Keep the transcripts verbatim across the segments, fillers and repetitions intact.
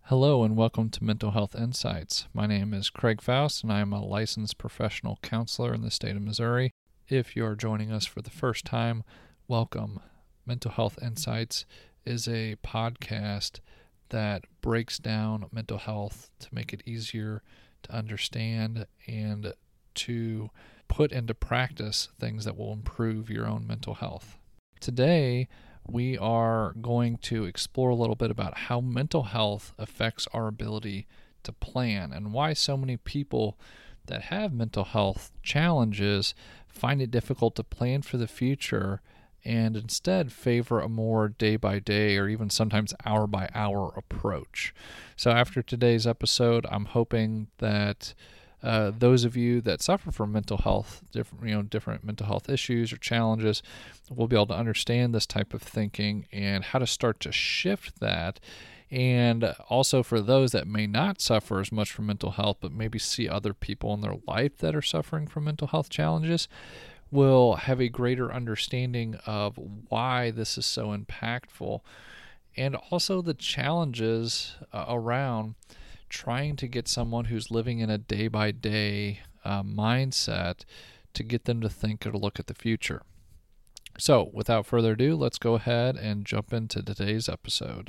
Hello and welcome to Mental Health Insights. My name is Craig Faust and I am a licensed professional counselor in the state of Missouri. If you are joining us for the first time, welcome. Mental Health Insights is a podcast that breaks down mental health to make it easier to understand and to put into practice things that will improve your own mental health. Today, we are going to explore a little bit about how mental health affects our ability to plan and why so many people that have mental health challenges find it difficult to plan for the future and instead favor a more day-by-day or even sometimes hour-by-hour approach. So after today's episode, I'm hoping that Uh, those of you that suffer from mental health, different, you know, different mental health issues or challenges, will be able to understand this type of thinking and how to start to shift that. And also for those that may not suffer as much from mental health, but maybe see other people in their life that are suffering from mental health challenges, will have a greater understanding of why this is so impactful and also the challenges uh, around trying to get someone who's living in a day-by-day uh, mindset to get them to think or to look at the future. So, without further ado, let's go ahead and jump into today's episode.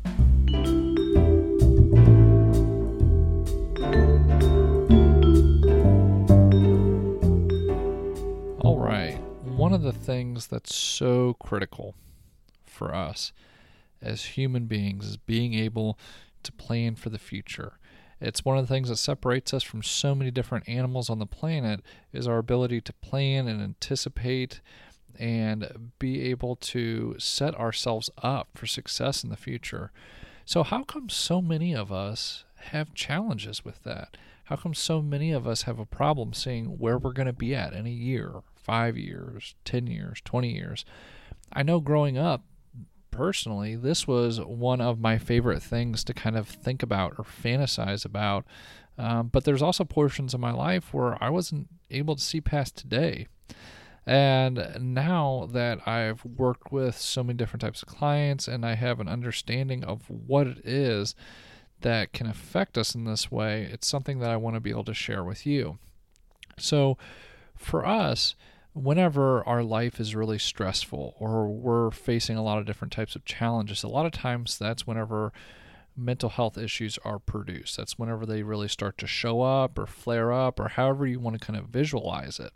All right, one of the things that's so critical for us as human beings is being able to plan for the future. It's one of the things that separates us from so many different animals on the planet is our ability to plan and anticipate and be able to set ourselves up for success in the future. So how come so many of us have challenges with that? How come so many of us have a problem seeing where we're going to be at in a year, five years, ten years, twenty years? I know growing up, personally, this was one of my favorite things to kind of think about or fantasize about. Um, but there's also portions of my life where I wasn't able to see past today. And now that I've worked with so many different types of clients and I have an understanding of what it is that can affect us in this way, it's something that I want to be able to share with you. So for us, whenever our life is really stressful or we're facing a lot of different types of challenges, a lot of times that's whenever mental health issues are produced. That's whenever they really start to show up or flare up or however you want to kind of visualize it.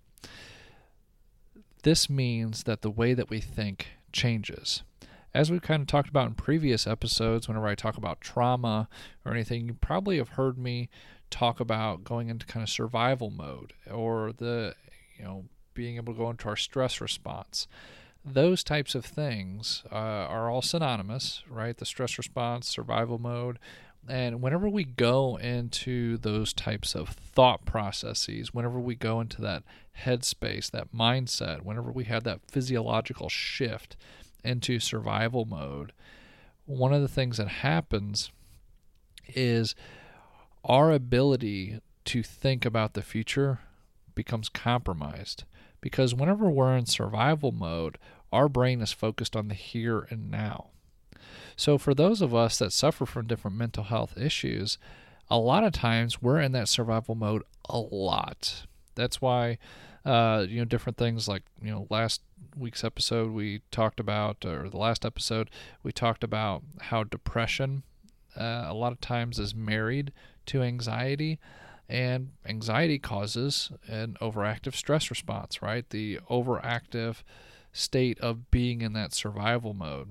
This means that the way that we think changes. As we've kind of talked about in previous episodes, whenever I talk about trauma or anything, you probably have heard me talk about going into kind of survival mode or the, you know, being able to go into our stress response. Those types of things uh, are all synonymous, right? The stress response, survival mode. And whenever we go into those types of thought processes, whenever we go into that headspace, that mindset, whenever we have that physiological shift into survival mode, one of the things that happens is our ability to think about the future becomes compromised. Because whenever we're in survival mode, our brain is focused on the here and now. So for those of us that suffer from different mental health issues, a lot of times we're in that survival mode a lot. That's why, uh, you know, different things like, you know, last week's episode we talked about, or the last episode, we talked about how depression uh, a lot of times is married to anxiety. And anxiety causes an overactive stress response, right? The overactive state of being in that survival mode.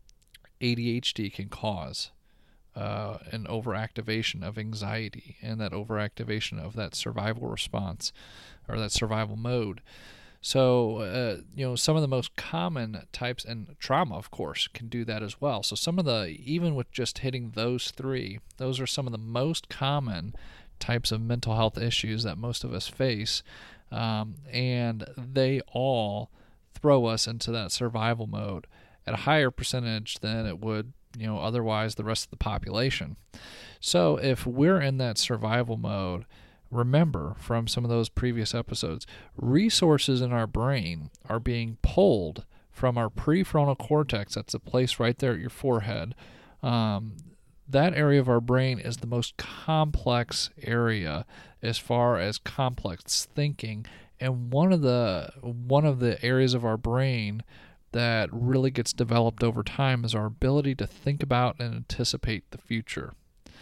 A D H D can cause uh, an overactivation of anxiety and that overactivation of that survival response or that survival mode. So, uh, you know, some of the most common types, and trauma, of course, can do that as well. So some of the, even with just hitting those three, those are some of the most common types of mental health issues that most of us face, um, and they all throw us into that survival mode at a higher percentage than it would, you know, otherwise the rest of the population. So if we're in that survival mode, remember from some of those previous episodes, resources in our brain are being pulled from our prefrontal cortex. That's a place right there at your forehead. Um, that area of our brain is the most complex area as far as complex thinking, and one of the one of the areas of our brain that really gets developed over time is our ability to think about and anticipate the future.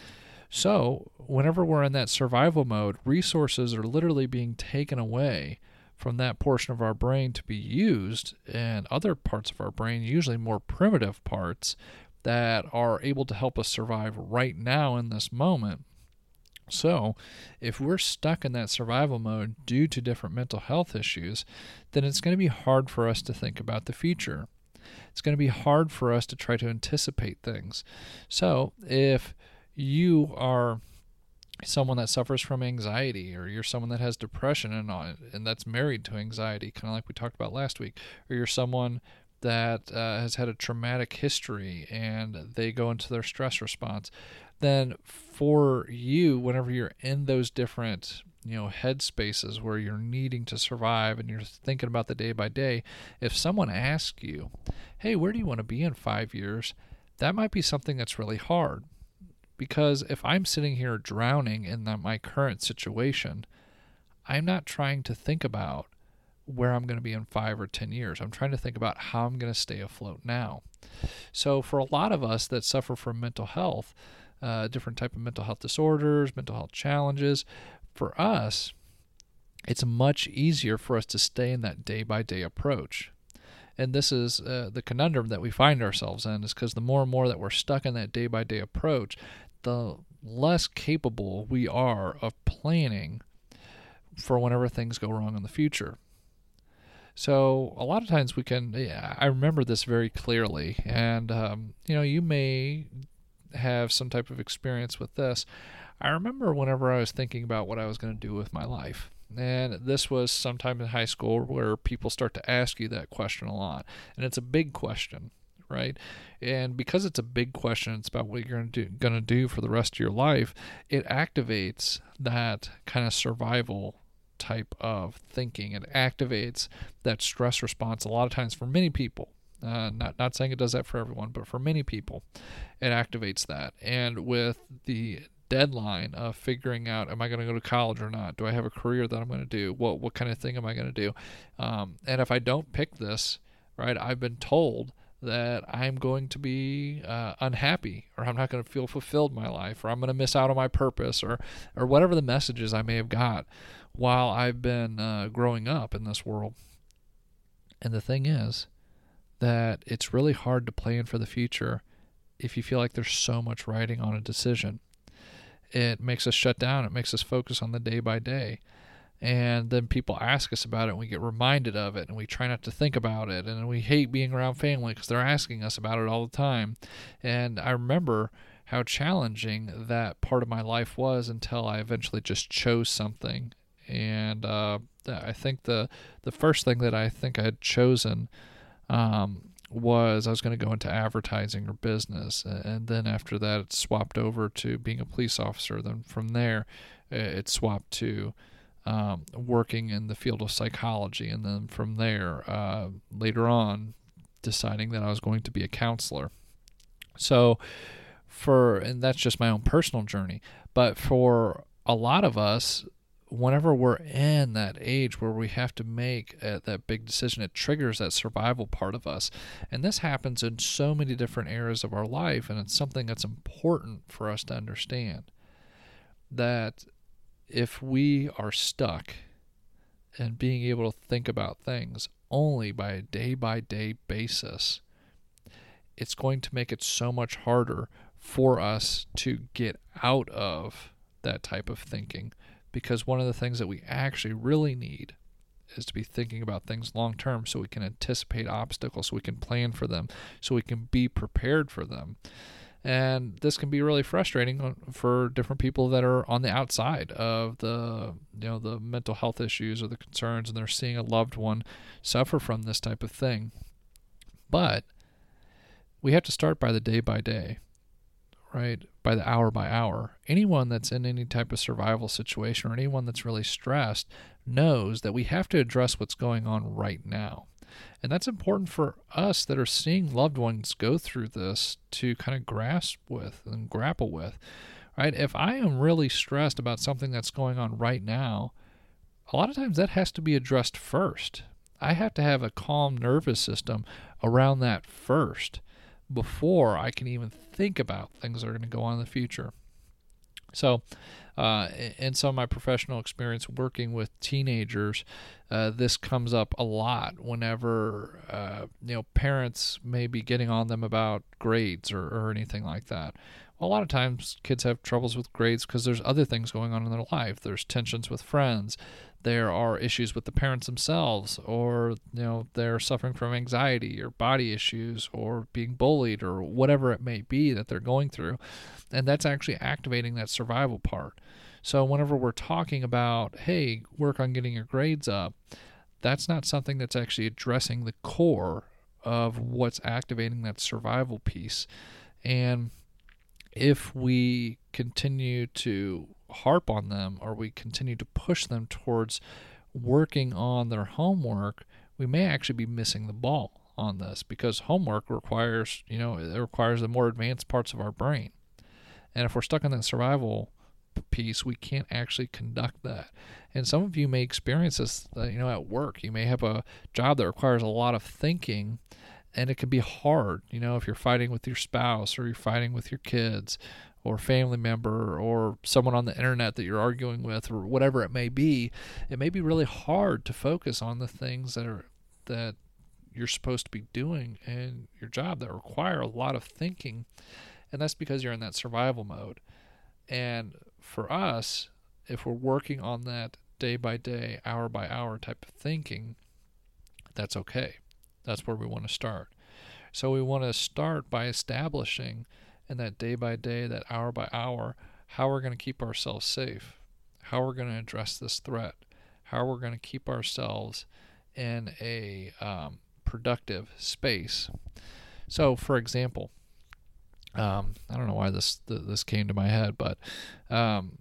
So, whenever we're in that survival mode, resources are literally being taken away from that portion of our brain to be used in other parts of our brain, usually more primitive parts, that are able to help us survive right now in this moment. So, if we're stuck in that survival mode due to different mental health issues, then it's going to be hard for us to think about the future. It's going to be hard for us to try to anticipate things. So, if you are someone that suffers from anxiety, or you're someone that has depression and and that's married to anxiety, kind of like we talked about last week, or you're someone that uh, has had a traumatic history and they go into their stress response, then for you, whenever you're in those different, you know, head spaces where you're needing to survive and you're thinking about the day by day, if someone asks you, hey, where do you want to be in five years? That might be something that's really hard. Because if I'm sitting here drowning in the, my current situation, I'm not trying to think about where I'm going to be in five or ten years. I'm trying to think about how I'm going to stay afloat now. So for a lot of us that suffer from mental health, uh, different type of mental health disorders, mental health challenges, for us, it's much easier for us to stay in that day-by-day approach. And this is uh, the conundrum that we find ourselves in, is because the more and more that we're stuck in that day-by-day approach, the less capable we are of planning for whenever things go wrong in the future. So a lot of times we can, yeah, I remember this very clearly, and um, you know, you may have some type of experience with this. I remember whenever I was thinking about what I was going to do with my life. And this was sometime in high school where people start to ask you that question a lot. And it's a big question, right? And because it's a big question, it's about what you're going to do, going to do for the rest of your life, it activates that kind of survival type of thinking. It activates that stress response a lot of times for many people. Uh, not not saying it does that for everyone, but for many people, it activates that. And with the deadline of figuring out, am I going to go to college or not? Do I have a career that I'm going to do? What what kind of thing am I going to do? Um, and if I don't pick this, right, I've been told that I'm going to be uh, unhappy, or I'm not going to feel fulfilled in my life, or I'm going to miss out on my purpose, or or whatever the messages I may have got while I've been uh, growing up in this world. And the thing is that it's really hard to plan for the future if you feel like there's so much riding on a decision. It makes us shut down. It makes us focus on the day by day. And then people ask us about it, and we get reminded of it, and we try not to think about it. And we hate being around family because they're asking us about it all the time. And I remember how challenging that part of my life was until I eventually just chose something. And uh, I think the the first thing that I think I had chosen um, was I was going to go into advertising or business, and then after that it swapped over to being a police officer. Then from there it swapped to um, working in the field of psychology, and then from there uh, later on deciding that I was going to be a counselor. So for, and that's just my own personal journey, but for a lot of us, whenever we're in that age where we have to make uh, that big decision, it triggers that survival part of us. And this happens in so many different areas of our life, and it's something that's important for us to understand. That if we are stuck in being able to think about things only by a day-by-day basis, it's going to make it so much harder for us to get out of that type of thinking. Because one of the things that we actually really need is to be thinking about things long term, so we can anticipate obstacles, so we can plan for them, so we can be prepared for them. And this can be really frustrating for different people that are on the outside of the, you know, the mental health issues or the concerns, and they're seeing a loved one suffer from this type of thing. But we have to start by the day by day. Right, by the hour by hour. Anyone that's in any type of survival situation, or anyone that's really stressed, knows that we have to address what's going on right now. And that's important for us that are seeing loved ones go through this to kind of grasp with and grapple with, right? If I am really stressed about something that's going on right now, a lot of times that has to be addressed first. I have to have a calm nervous system around that first before I can even think about things that are going to go on in the future. So, uh, in some of my professional experience working with teenagers, uh, this comes up a lot whenever uh, you know parents may be getting on them about grades or, or anything like that. Well, a lot of times kids have troubles with grades because there's other things going on in their life. There's tensions with friends. There are issues with the parents themselves, or you know they're suffering from anxiety or body issues or being bullied or whatever it may be that they're going through. And that's actually activating that survival part. So whenever we're talking about, hey, work on getting your grades up, that's not something that's actually addressing the core of what's activating that survival piece. And if we continue to harp on them, or we continue to push them towards working on their homework, we may actually be missing the ball on this, because homework requires, you know, it requires the more advanced parts of our brain. And if we're stuck in that survival piece, we can't actually conduct that. And some of you may experience this, uh, you know, at work. You may have a job that requires a lot of thinking, and it can be hard, you know, if you're fighting with your spouse, or you're fighting with your kids or family member, or someone on the internet that you're arguing with, or whatever it may be. It may be really hard to focus on the things that are that you're supposed to be doing in your job that require a lot of thinking. And that's because you're in that survival mode. And for us, if we're working on that day by day, hour by hour type of thinking, that's okay. That's where we want to start. So we want to start by establishing in that day by day, that hour by hour, how we're going to keep ourselves safe, how we're going to address this threat, how we're going to keep ourselves in a um, productive space. So, for example, um, I don't know why this this came to my head, but um,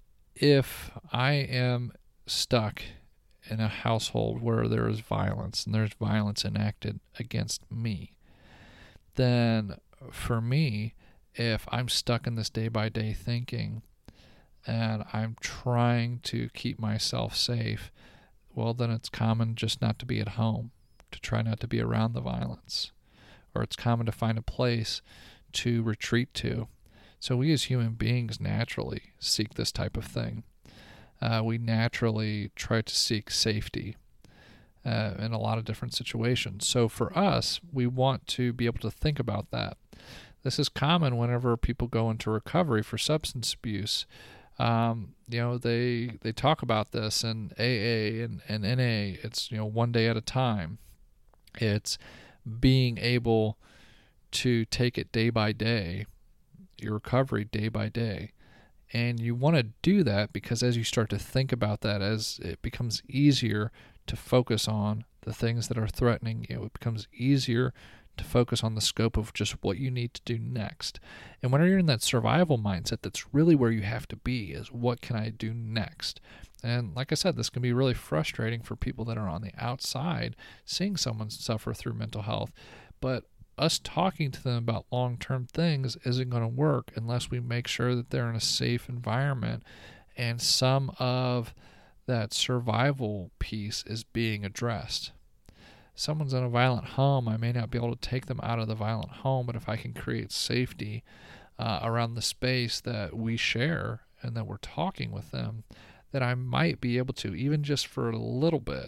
if I am stuck in a household where there is violence, and there's violence enacted against me, then for me, if I'm stuck in this day-by-day thinking and I'm trying to keep myself safe, well, then it's common just not to be at home, to try not to be around the violence. Or it's common to find a place to retreat to. So we as human beings naturally seek this type of thing. Uh, we naturally try to seek safety uh, in a lot of different situations. So for us, we want to be able to think about that. This is common whenever people go into recovery for substance abuse. Um, you know, they they talk about this in A A and, and N A. It's, you know, one day at a time. It's being able to take it day by day, your recovery day by day. And you want to do that because as you start to think about that, as it becomes easier to focus on the things that are threatening you, it becomes easier to focus on the scope of just what you need to do next. And when you're in that survival mindset, that's really where you have to be, is what can I do next? And like I said, this can be really frustrating for people that are on the outside seeing someone suffer through mental health. But us talking to them about long-term things isn't going to work unless we make sure that they're in a safe environment and some of that survival piece is being addressed. Someone's in a violent home, I may not be able to take them out of the violent home, but if I can create safety uh, around the space that we share and that we're talking with them, then I might be able to, even just for a little bit,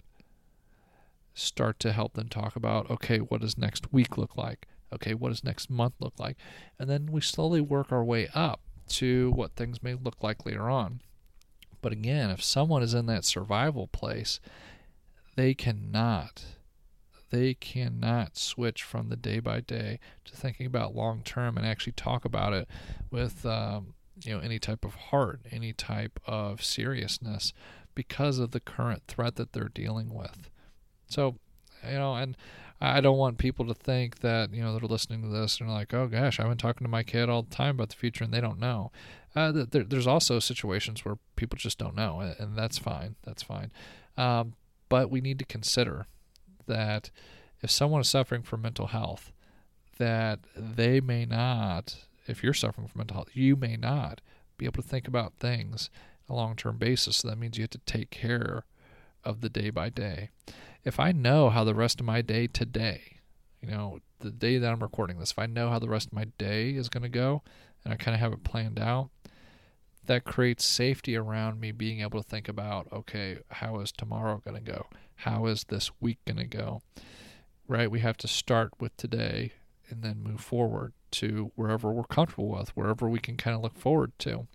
start to help them talk about, okay, what does next week look like? Okay, what does next month look like? And then we slowly work our way up to what things may look like later on. But again, if someone is in that survival place, they cannot They cannot switch from the day by day to thinking about long term and actually talk about it with um, you know any type of heart, any type of seriousness, because of the current threat that they're dealing with. So, you know, and I don't want people to think that, you know, they're listening to this and they're like, oh gosh, I've been talking to my kid all the time about the future and they don't know. Uh, there, there's also situations where people just don't know, and that's fine. That's fine. Um, but we need to consider that if someone is suffering from mental health, that they may not, if you're suffering from mental health, you may not be able to think about things on a long-term basis. So that means you have to take care of the day by day. If I know how the rest of my day today, you know, the day that I'm recording this, if I know how the rest of my day is going to go and I kind of have it planned out, that creates safety around me being able to think about, okay, how is tomorrow going to go? How is this week going to go? Right? We have to start with today and then move forward to wherever we're comfortable with, wherever we can kind of look forward to.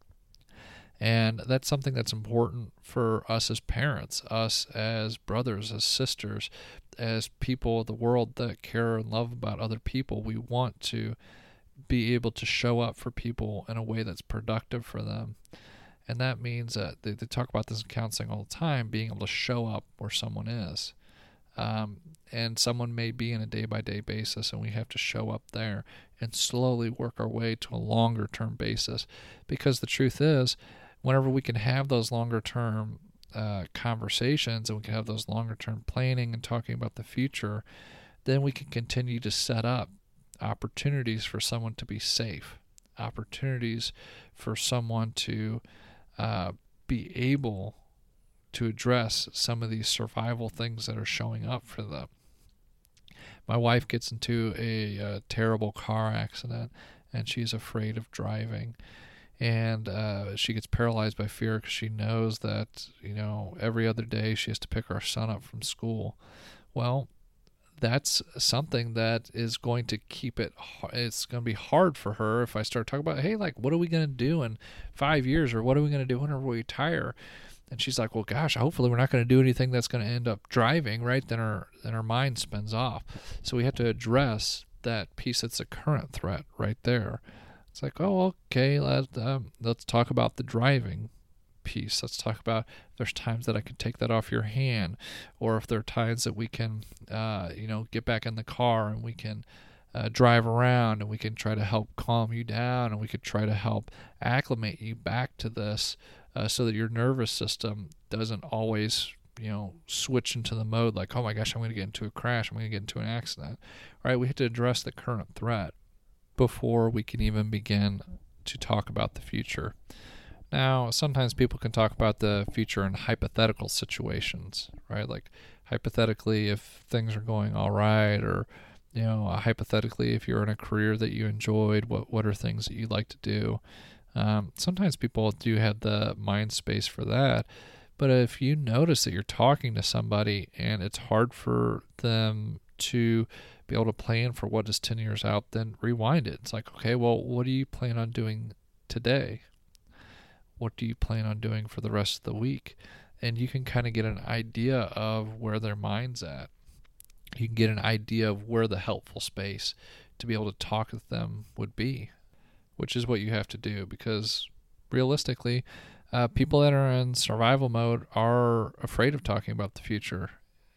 And that's something that's important for us as parents, us as brothers, as sisters, as people of the world that care and love about other people. We want to be able to show up for people in a way that's productive for them. And that means that they, they talk about this in counseling all the time, being able to show up where someone is. Um, and someone may be in a day-by-day basis, and we have to show up there and slowly work our way to a longer-term basis. Because the truth is, whenever we can have those longer-term uh, conversations and we can have those longer-term planning and talking about the future, then we can continue to set up opportunities for someone to be safe, opportunities for someone to uh, be able to address some of these survival things that are showing up for them. My wife gets into a, a terrible car accident, and she's afraid of driving. And uh, she gets paralyzed by fear because she knows that, you know, every other day she has to pick our son up from school. Well, that's something that is going to keep it, it's going to be hard for her if I start talking about, hey, like, what are we going to do in five years or what are we going to do whenever we retire? And she's like, well, gosh, hopefully we're not going to do anything that's going to end up driving, right? Then her, then her mind spins off. So we have to address that piece that's a current threat right there. It's like, oh, okay, let, um, let's talk about the driving piece. Let's talk about if there's times that I can take that off your hand, or if there are times that we can, uh, you know, get back in the car and we can uh, drive around and we can try to help calm you down and we could try to help acclimate you back to this uh, so that your nervous system doesn't always, you know, switch into the mode like, oh my gosh, I'm going to get into a crash, I'm going to get into an accident. All right, we have to address the current threat before we can even begin to talk about the future. Now, sometimes people can talk about the future in hypothetical situations, right? Like hypothetically, if things are going all right, or, you know, hypothetically, if you're in a career that you enjoyed, what what are things that you'd like to do? Um, sometimes people do have the mind space for that. But if you notice that you're talking to somebody and it's hard for them to be able to plan for what is ten years out, then rewind it. It's like, okay, well, what do you plan on doing today? What do you plan on doing for the rest of the week? And you can kind of get an idea of where their mind's at. You can get an idea of where the helpful space to be able to talk with them would be, which is what you have to do, because realistically, uh, people that are in survival mode are afraid of talking about the future.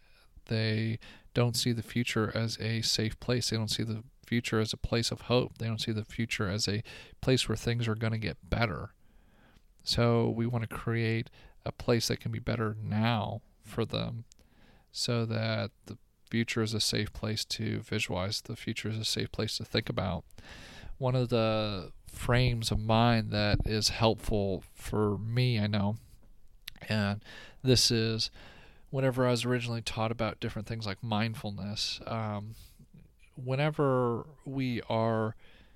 They don't see the future as a safe place. They don't see the future as a place of hope. They don't see the future as a place where things are going to get better. So we want to create a place that can be better now for them so that the future is a safe place to visualize. The future is a safe place to think about. One of the frames of mind that is helpful for me, I know, and this is whenever I was originally taught about different things like mindfulness, um, whenever we are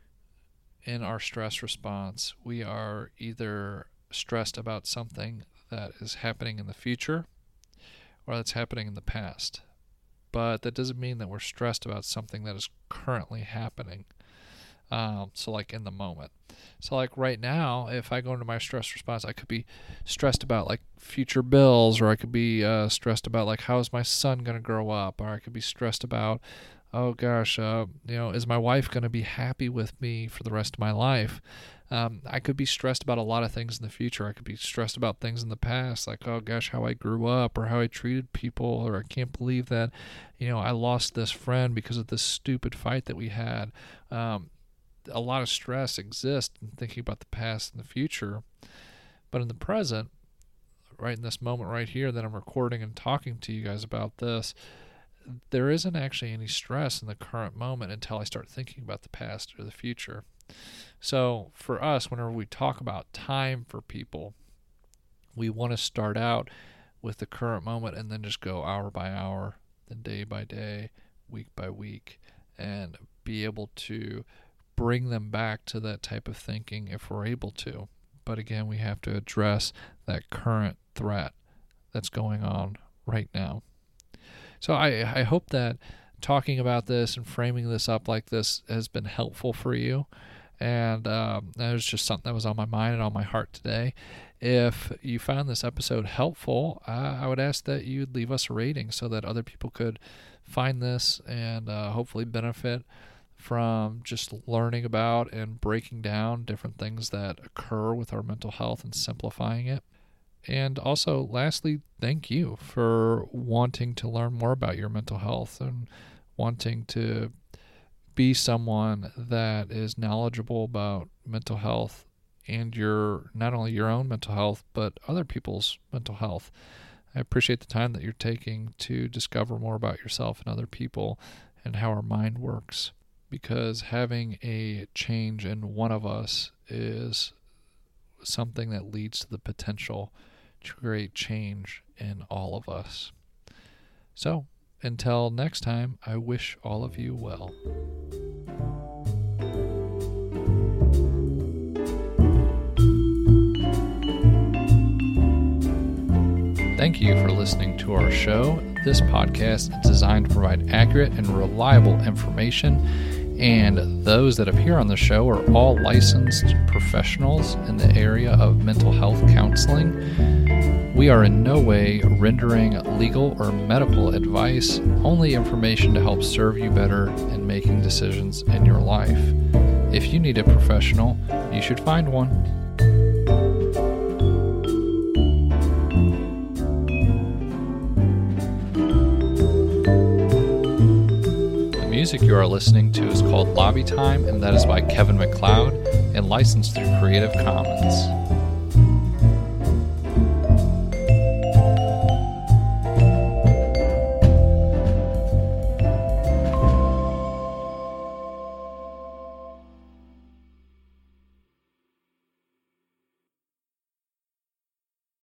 in our stress response, we are either stressed about something that is happening in the future or that's happening in the past. But that doesn't mean that we're stressed about something that is currently happening. Um, so like in the moment. So like right now, if I go into my stress response, I could be stressed about like future bills, or I could be uh, stressed about like how is my son going to grow up, or I could be stressed about, oh gosh, uh, you know, is my wife going to be happy with me for the rest of my life? Um, I could be stressed about a lot of things in the future. I could be stressed about things in the past, like, oh gosh, how I grew up, or how I treated people, or I can't believe that, you know, I lost this friend because of this stupid fight that we had. Um, a lot of stress exists in thinking about the past and the future. But in the present, right in this moment right here that I'm recording and talking to you guys about this, there isn't actually any stress in the current moment until I start thinking about the past or the future. So for us, whenever we talk about time for people, we want to start out with the current moment and then just go hour by hour, then day by day, week by week, and be able to bring them back to that type of thinking if we're able to. But again, we have to address that current threat that's going on right now. So I, I hope that talking about this and framing this up like this has been helpful for you. And um, that was just something that was on my mind and on my heart today. If you found this episode helpful, uh, I would ask that you'd leave us a rating so that other people could find this and uh, hopefully benefit from just learning about and breaking down different things that occur with our mental health and simplifying it. And also, lastly, thank you for wanting to learn more about your mental health and wanting to be someone that is knowledgeable about mental health and your not only your own mental health, but other people's mental health. I appreciate the time that you're taking to discover more about yourself and other people and how our mind works, because having a change in one of us is something that leads to the potential to create change in all of us. So, until next time, I wish all of you well. Thank you for listening to our show. This podcast is designed to provide accurate and reliable information, and those that appear on the show are all licensed professionals in the area of mental health counseling. We are in no way rendering legal or medical advice, only information to help serve you better in making decisions in your life. If you need a professional, you should find one. The music you are listening to is called Lobby Time, and that is by Kevin MacLeod and licensed through Creative Commons.